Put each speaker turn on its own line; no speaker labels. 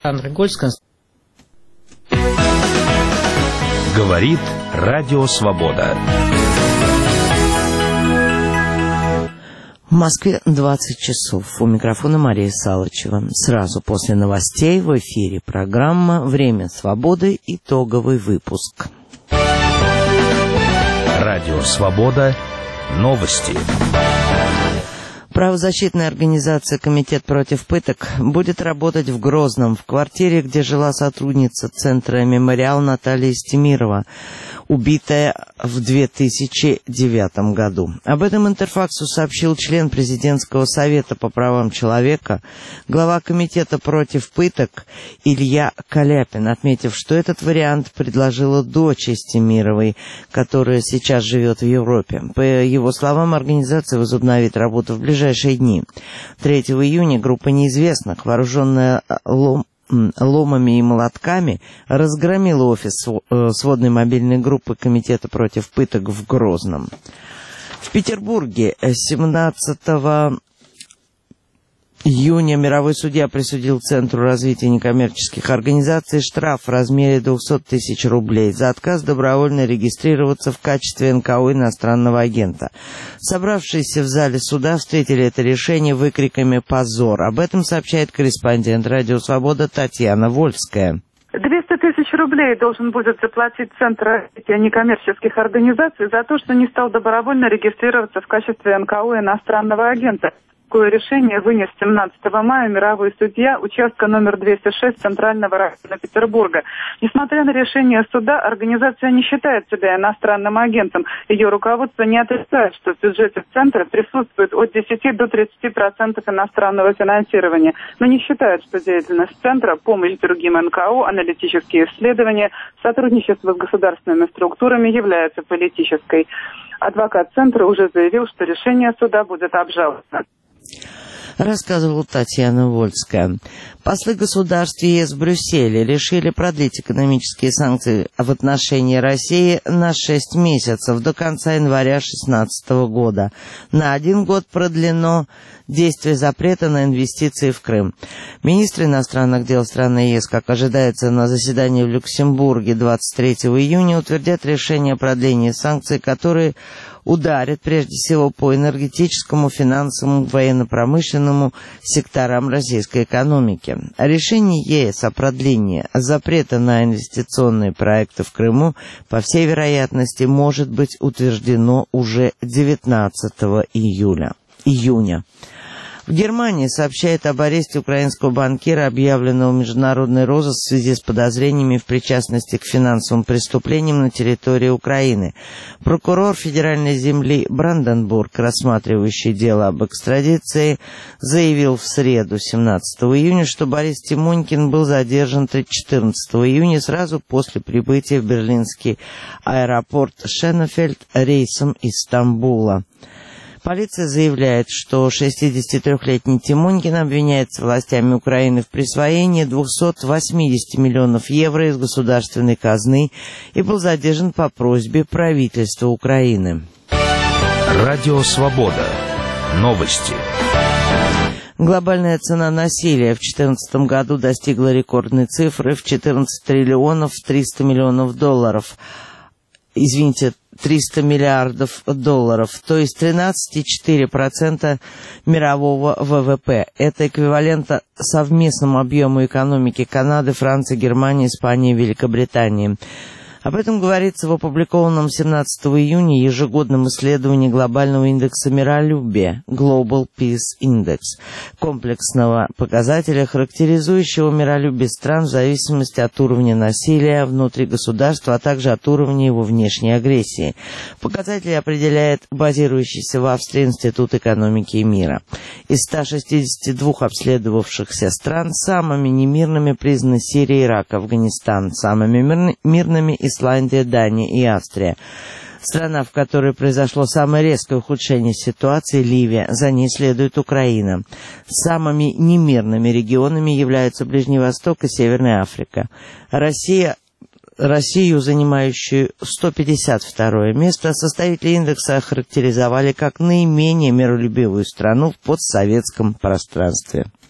Александр Гольцкий.
Говорит Радио Свобода.
В Москве 20 часов. У микрофона Мария Салычева. Сразу после новостей в эфире программа «Время свободы». Итоговый выпуск.
Радио Свобода. Новости.
Правозащитная организация «Комитет против пыток» будет работать в Грозном, в квартире, где жила сотрудница Центра «Мемориал» Наталья Стемирова, убитая в 2009 году. Об этом Интерфаксу сообщил член Президентского совета по правам человека, глава Комитета против пыток Илья Каляпин, отметив, что этот вариант предложила дочь Стемировой, которая сейчас живет в Европе. По его словам, организация возобновит работу в ближайшие дни. 3 июня группа неизвестных, вооруженная ломами и молотками, разгромила офис сводной мобильной группы Комитета против пыток в Грозном. В Петербурге 17 июня мировой судья присудил Центру развития некоммерческих организаций штраф в размере 200 тысяч рублей за отказ добровольно регистрироваться в качестве НКО иностранного агента. Собравшиеся в зале суда встретили это решение выкриками «Позор!». Об этом сообщает корреспондент Радио Свобода Татьяна Вольская.
200 тысяч рублей должен будет заплатить Центр развития некоммерческих организаций за то, что не стал добровольно регистрироваться в качестве НКО иностранного агента. Такое решение вынес 17 мая мировой судья участка номер 206 Центрального района Петербурга. Несмотря на решение суда, организация не считает себя иностранным агентом. Ее руководство не отрицает, что в бюджете центра присутствует от 10 до 30% иностранного финансирования, но не считает, что деятельность центра, помощь другим НКО, аналитические исследования, сотрудничество с государственными структурами является политической. Адвокат центра уже заявил, что решение суда будет обжаловано.
Рассказывала Татьяна Вольская. Послы государств ЕС в Брюсселе решили продлить экономические санкции в отношении России на 6 месяцев до конца января 2016 года. На 1 год продлено действие запрета на инвестиции в Крым. Министры иностранных дел страны ЕС, как ожидается на заседании в Люксембурге 23 июня, утвердят решение о продлении санкций, которые ударит прежде всего по энергетическому, финансовому, военно-промышленному секторам российской экономики. Решение ЕС о продлении запрета на инвестиционные проекты в Крыму, по всей вероятности, может быть утверждено уже 19 июня. В Германии сообщает об аресте украинского банкира, объявленного в международный розыск в связи с подозрениями в причастности к финансовым преступлениям на территории Украины. Прокурор федеральной земли Бранденбург, рассматривающий дело об экстрадиции, заявил в среду, 17 июня, что Борис Тимонькин был задержан 14 июня сразу после прибытия в берлинский аэропорт Шенефельд рейсом из Стамбула. Полиция заявляет, что 63-летний Тимонькин обвиняется властями Украины в присвоении 280 миллионов евро из государственной казны и был задержан по просьбе правительства Украины.
Радио Свобода. Новости.
Глобальная цена насилия в 2014 году достигла рекордной цифры в 14 триллионов 300 миллионов долларов. 300 миллиардов долларов, то есть 13,4% мирового ВВП. Это эквивалент совместному объему экономики Канады, Франции, Германии, Испании и Великобритании. Об этом говорится в опубликованном 17 июня ежегодном исследовании глобального индекса миролюбия Global Peace Index, комплексного показателя, характеризующего миролюбие стран в зависимости от уровня насилия внутри государства, а также от уровня его внешней агрессии. Показатель определяет базирующийся в Австрии Институт экономики и мира. Из 162 обследовавшихся стран самыми немирными признаны Сирия, Ирак, Афганистан, самыми мирными Исландия, Дания и Австрия. Страна, в которой произошло самое резкое ухудшение ситуации, Ливия, за ней следует Украина. Самыми немирными регионами являются Ближний Восток и Северная Африка. Россию, занимающую 152 место, составители индекса охарактеризовали как наименее миролюбивую страну в постсоветском пространстве.